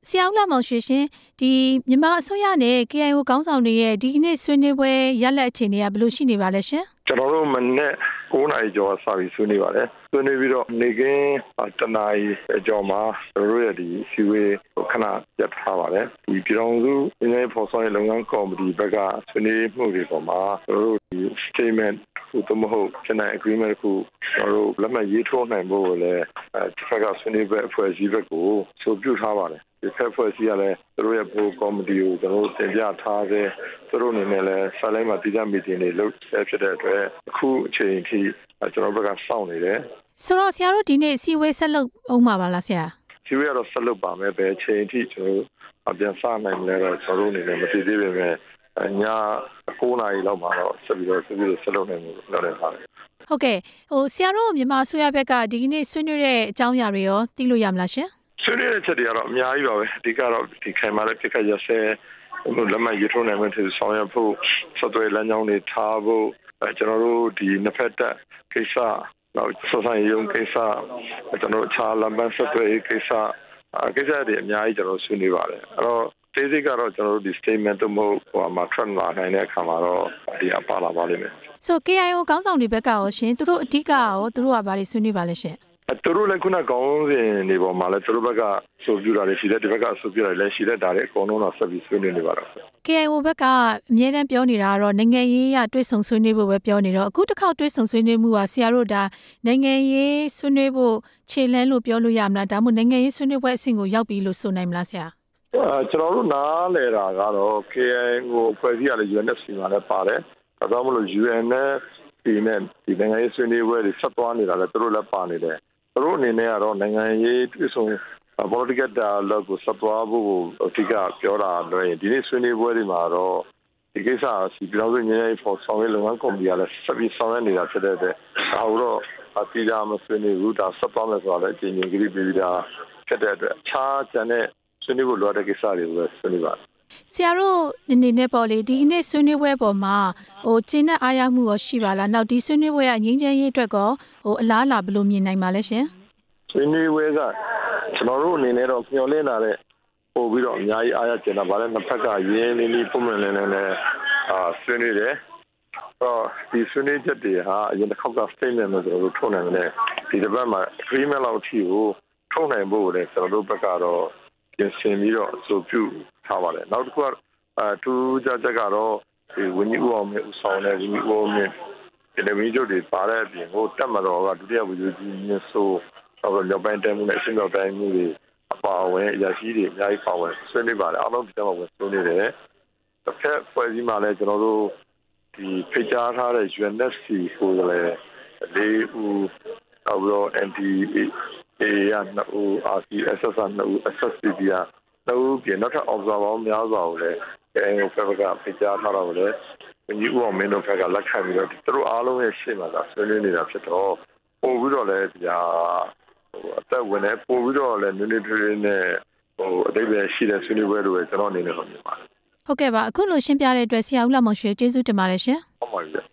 ဆရာဦးလှမောင်ရွှေရှင်ဒီမြန်မာအစိုးရနဲ့ KIO ခေါင်းဆောင်တွေရဲ့ဒီနေ့ဆွေးနွေးပွဲရလဒ်အခြေအနေကဘယ်လိုရှိနေပါလဲရှင်ကျွန်တော်တို့မနေ့9 နာရီကျော်စပြီးဆွေးနွေးပါတယ်ဆွေးနွေးပြီးတော့နေကင်းတနာရီကျော်မှာကျွန်တော်တို့ရဲ့ဒီစီဝေးခဏပြတ်ထားပါတယ်ဒီပြည်တော်စုအင်းရဲ့ဖော်ဆောင်ရေးလုပ်ငန်းကော်မတီဘက်ကဆွေးနွေးမှုတွေပေါ်မှာကျွန်တော်တို့ဒီ statement သို့မဟုတ် Chennai Agreement ကိုကျွန်တော်တို့လက်မှတ်ရေးထိုးနိုင်ဖို့လည်းတစ်ခါကဆွေးနွေးပွဲအဖွဲ့အစည်းဘက်ကိုဆိုပြုထားပါတယ်ဒီဖက်ဖွဲ့စည်းရလဲသူတို့ရဲ့ဘိုးကော်မတီကိုကျွန်တော်တို့တင်ပြထားတဲ့သူတို့အနေနဲ့လည်းဆက်လိုက်မှတည်ကြမီတင်တွေလုပ်ဖြစ်တဲ့အတွက်အခုအချိန်အထိကျွန်တော်ဘက်ကစောင့်နေတယ်ဆိုတော့ဆရာတို့ဒီနေ့စီဝေးဆက်လုပ်အောင်ပါလားဆရာစီဝေးကတော့ဆက်လုပ်ပါမယ်ပဲအချိန်အထိကျွန်တော်တို့ပြန်စနိုင်မလဲတော့ကျွန်တော်တို့အနေနဲ့မသိသေးပေမဲ့ည9 နာရီလောက်မှာတော့ဆက်ပြီးဆက်လုပ်နိုင်မှုလုပ်နေပါတယ်ဟုတ်ကဲ့ဆရာတို့မြန်မာအစိုးရဘက်ကဒီနေ့ဆွေးနွေးတဲ့အကြောင်းအရာတွေရောသိလို့ရမလားရှင်ဆွေးနွေးတဲ့ချက်တွေကတော့အများကြီးပါပဲအဓိကတော့ဒီခိုင်မာတဲ့ပြစ်ခတ်ရဆဲလက်မှတ်ရေးထိုးနိုင်မယ့်ဆောင်ရွက်ဖို့ဆက်သွယ်လမ်းကြောင်းတွေထားဖို့ကျွန်တော်တို့ဒီနှစ်ဖက်တပ်ကိစ္စနောက်ဆက်ဆံရေးကိစ္စကျွန်တော်တို့အခြားလမ်းပန်းဆက်သွယ်ရေးကိစ္စတွေအများကြီးကျွန်တော်ဆွေးနွေးပါတယ်အဲ့တော့ဒေသကတော့ကျွန်တော်တို့ဒီ statement တို့မဟုတ်မှာ trend လာနိုင်တဲ့အခါမှာတော့ဒီအပါလာပါလိမ့်မယ်ဆို KIO ခေါင်းဆောင်တွေဘက်ကရောရှင်သူတို့အဓိကရောသူတို့ကဘာတွေဆွေးနွေးပါလဲရှင်သူတို့လည်းခုနကောင်းစဉ်တွေပေါ်မှာလည်းသူတို့ဘက်ကဆိုပြတာလည်းရှိတယ်ဒီဘက်ကဆိုပြတာလည်းရှိတယ်ဒါလည်းအကုန်လုံးတော့ဆက်ပြီးဆွေးနွေးနေပါတော့ KIO ဘက်ကအမြဲတမ်းပြောနေတာကတော့နိုင်ငံရေးရတွေ့ဆုံဆွေးနွေးဖို့ပဲပြောနေတော့အခုတစ်ခေါက်တွေ့ဆုံဆွေးနွေးမှုကဆရာတို့ဒါနိုင်ငံရေးဆွေးနွေးဖို့ခြေလှမ်းလို့ပြောလို့ရမလားဒါမှမဟုတ်နိုင်ငံရေးဆွေးနွေးပွဲအဆင့်ကိုရောက်ပြီလို့ဆိုနိုင်မလားဆရာကျွန်တော်တို့နားလည်တာကတော့ KIO ဖွဲ့စည်းရတဲ့ UNFC မှာလည်းပါတယ်ဒါကြောင့်မလို့ UN နဲ့ဒီနိုင်ငံရေးဆွေးနွေးပွဲတွေဆက်သွားနေတာလည်းသူတို့လည်းပါနေတယ်သူတို့အနေနဲ့ကတော့နိုင်ငံရေးတွေ့ဆုံ political dialogue ကိုဆက်သွားဖို့အဓိကပြောတာလွှဲရင်ဒီနေ့ဆွေးနွေးပွဲတွေမှာတော့ဒီကိစ္စစီပြောင်းလဲငြိမ်းချမ်းရေးဖော်ဆောင်ရေးလုပ်ငန်းကော်မတီကလည်းဆက်ပြီးဆောင်ရွက်နေတာဖြစ်တဲ့အတွက်ဒါတော့အတိအကျမဆွေးနွေးဘူးဒါဆက်သွားမယ်ဆိုတာလည်းအချိန်ကြီးပြီးပြီးသားဖြစ်တဲ့အတွက်ခြားကျန်တဲ့ဆွေးနွေးဖို့လိုတဲ့ကိစ္စတွေကိုလည်းဆွေးနွေးပါတယ်ဆရာတို့အနေနဲ့ပေါ့လေဒီနေ့ဆွေးနွေးပွဲပေါ်မှာကျင်းတဲ့အားရမှုရောရှိပါလားနောက်ဒီဆွေးနွေးပွဲကငြိမ်းချမ်းရေးအတွက်ကောအလားအလာဘယ်လိုမြင်နိုင်ပါလဲရှင်ဆွေးနွေးပွဲကကျွန်တော်တို့အနေနဲ့တော့မျှော်လင့်လာတဲ့ပို့ပြီးတော့အများကြီးအားရကျင်တာဗါလဲနှစ်ဖက်ကရင်းနှီးနှီးပုံမှန်လင်းလင်းနဲ့ဆွေးနွေးတယ်ဒီဆွေးနွေးချက်တွေဟာအရင်တစ်ခေါက်က statement လို့ကျွန်တော်တို့ထုတ်နိုင်တယ်ဒီတစ်ပတ်မှာ agreement လောက်အထိကိုထုတ်နိုင်ဖို့လည်းကျွန်တော်တို့ဘက်ကတော့ပြင်ဆင်ပြီးတော့အဆိုပြုထားပါတယ်နောက်တစ်ခုကသူကြချက်ကတော့ဒီဝင်းကြီးဦးအောင်မြင့်ဦးဆောင်တဲ့ဝင်းကြီးဦးအောင်မြင့်ဒီနေ့မျိုးတွေပါတဲ့အပြင်ကိုတက်မတော်ကဒုတိယဝီကြီးမြင့်ဆိုတော့မြောက်ပိုင်းတဲမှုနဲ့အရှင်းမြောက်တိုင်းမှုတွေအပါအဝင်အရာရှိတွေအများကြီးပါဝင်ဆွေးနွေးပါတယ်အားလုံးဒီမှာဝင်ဆွေးနွေးတယ်တစ်ဖက်ဖွဲ့စည်းမှလည်းကျွန်တော်တို့ဒီဖိတ်ကြားထားတဲ့ UNFC ကိုလည်းလေးဦးနောက်ပြီးတော့ NDA ရ2ဦး RCSS 2ဦး SSPP ရ2ဦးပြင်နောက်ထပ် observer များစွာကိုလည်းKIO ဘက်ကဖိတ်ကြားထားတော့လည်းဒီဦးအောင်မင်းတို့ဘက်ကလက်ခံပြီးတော့သူတို့အားလုံးရဲ့ရှေ့မှာဆွေးနွေးနေတာဖြစ်တော့ပို့ပြီးတော့လည်းဒီဟာအသက်ဝင်နေပို့ပြီးတော့လည်းနည်းနည်းထွေးနဲ့အတိတ်ပဲရှိတဲ့ဆွေးနွေးပွဲတွေကျွန်တော်အနေနဲ့မြင်ပါတယ်ဟုတ်ကဲ့ပါအခုလိုရှင်းပြတဲ့အတွက်ဆရာဦးလှမောင်ရွှေကျေးဇူးတင်ပါတယ်ရှင်ဟုတ်